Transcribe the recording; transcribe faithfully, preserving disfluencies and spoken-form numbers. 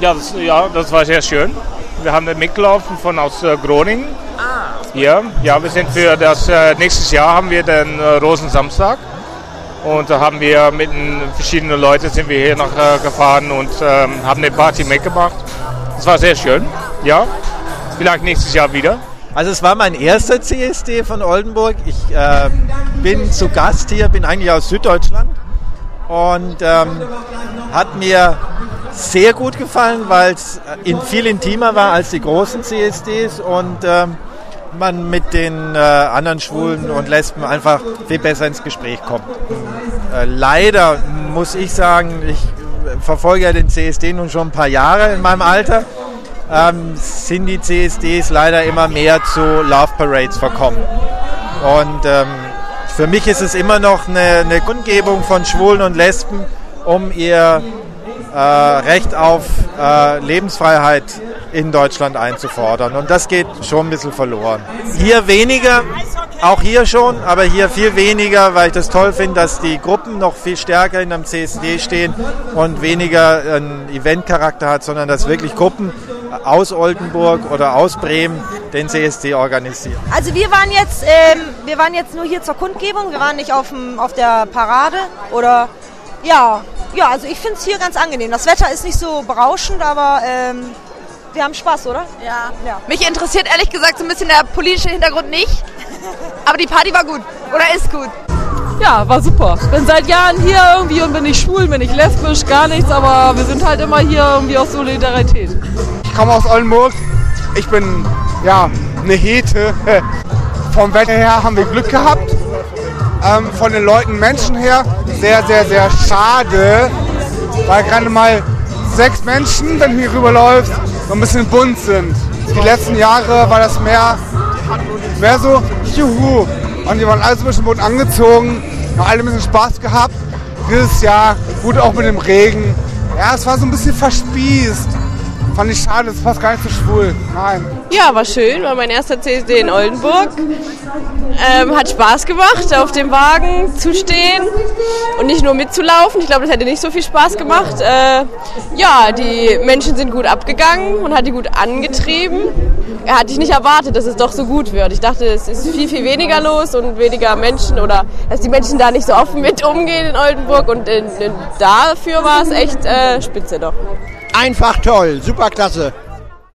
Ja, das, ja, das war sehr schön. Wir haben mitgelaufen von aus äh, Groningen. Ah. Ja, ja, wir sind für das äh, nächstes Jahr haben wir den äh, Rosensamstag und da haben wir mit verschiedenen Leuten sind wir hier noch äh, gefahren und ähm, haben eine Party mitgemacht. Das war sehr schön. Ja, vielleicht nächstes Jahr wieder. Also es war mein erster C S D von Oldenburg. Ich äh, bin zu Gast hier, bin eigentlich aus Süddeutschland und ähm, hat mir sehr gut gefallen, weil es in viel intimer war als die großen C S Ds und ähm, man mit den äh, anderen Schwulen und Lesben einfach viel besser ins Gespräch kommt. Äh, leider muss ich sagen, ich verfolge ja den C S D nun schon ein paar Jahre in meinem Alter, ähm, sind die C S Ds leider immer mehr zu Love Parades verkommen. Und ähm, für mich ist es immer noch eine, eine Kundgebung von Schwulen und Lesben, um ihr äh, Recht auf äh, Lebensfreiheit in Deutschland einzufordern. Und das geht schon ein bisschen verloren. Hier weniger, auch hier schon, aber hier viel weniger, weil ich das toll finde, dass die Gruppen noch viel stärker in einem C S D stehen und weniger einen Eventcharakter hat, sondern dass wirklich Gruppen aus Oldenburg oder aus Bremen den C S D organisieren. Also wir waren jetzt, ähm, wir waren jetzt nur hier zur Kundgebung, wir waren nicht auf, dem, auf der Parade oder ja, ja, also ich finde es hier ganz angenehm. Das Wetter ist nicht so berauschend, aber ähm, wir haben Spaß, oder? Ja. ja. Mich interessiert ehrlich gesagt so ein bisschen der politische Hintergrund nicht, aber die Party war gut oder ist gut. Ja, war super. Ich bin seit Jahren hier irgendwie und bin nicht schwul, bin nicht lesbisch, gar nichts, aber wir sind halt immer hier irgendwie aus Solidarität. Ich komme aus Oldenburg, ich bin ja eine Hete. Vom Wetter her haben wir Glück gehabt, ähm, von den Leuten, Menschen her sehr, sehr, sehr schade, weil gerade mal sechs Menschen, wenn du hier rüberläufst, so ein bisschen bunt sind. Die letzten Jahre war das mehr, mehr so juhu und die waren alle so ein bisschen bunt angezogen, haben alle ein bisschen Spaß gehabt. Dieses Jahr, gut auch mit dem Regen, ja, es war so ein bisschen verspießt. Fand ich schade, das ist fast gar nicht so schwul. Nein. Ja, war schön, war mein erster C S D in Oldenburg. Ähm, hat Spaß gemacht, auf dem Wagen zu stehen und nicht nur mitzulaufen. Ich glaube, das hätte nicht so viel Spaß gemacht. Äh, ja, die Menschen sind gut abgegangen und hat die gut angetrieben. Er hatte ich nicht erwartet, dass es doch so gut wird. Ich dachte, es ist viel, viel weniger los und weniger Menschen oder dass die Menschen da nicht so offen mit umgehen in Oldenburg und in, in, dafür war es echt äh, spitze doch. Einfach toll, super klasse.